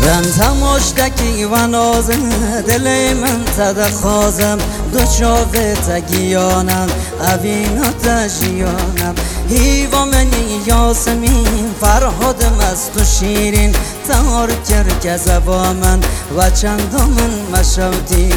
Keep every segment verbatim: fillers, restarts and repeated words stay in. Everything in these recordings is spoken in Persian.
رنتم مشتکی و نازم دل من تدخازم دو چاوه تگیانم اوینا تجیانم هیوا منی یاسمین فرهادم از تو شیرین تهار کرک زبا من و چند من مشودین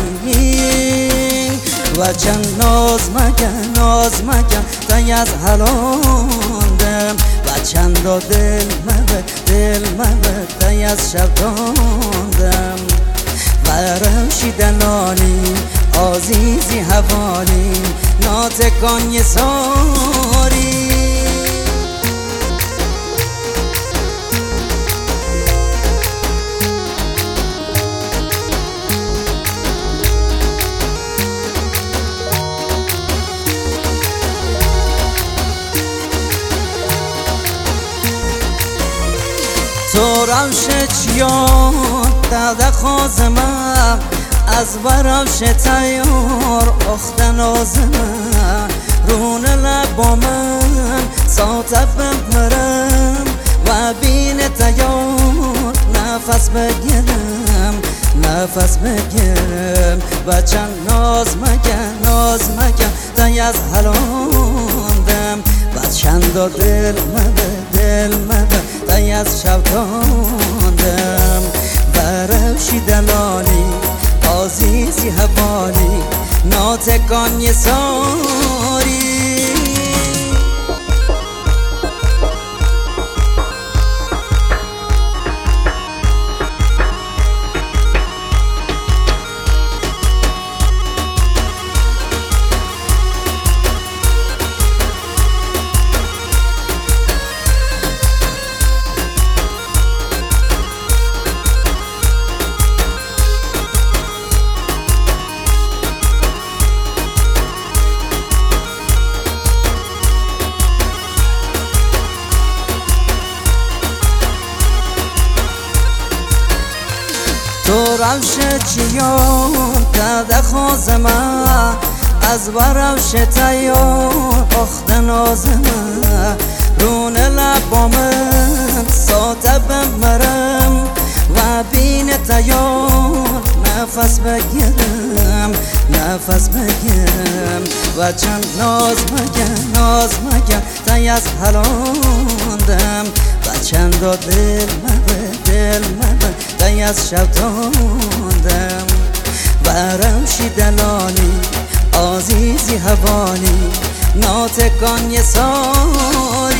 و چند ناز مکن ناز مکن تای از حلاندم و چند دل مبه دل مبه تای از شبتاندم و روشی دلالی عزیزی حوالی ناتکان یه ساری تو روش چیان داده خوازمم از بروش تیار اخت نازمم رون لبا من ساتف بمرم و بین تیار نفس بگیرم نفس بگیرم و چند ناز مکن ناز مکن تای از حلاندم و چند دل مده دل مده تای از شبتاندم و روشی دلالی عزیزی حوالی ناتکان یه ساری تو روش چیان داده خوازمم از بروش تیار اخت نازمم رون لبا من ساته بمرم و بین تیار نفس بگیرم نفس بگیرم و چند ناز مگن ناز مگن تای از حلاندم و چند دل مبه دل مبه تای از شبتاندم و روشی دلالی عزیزی حوالی ناتکان یه ساری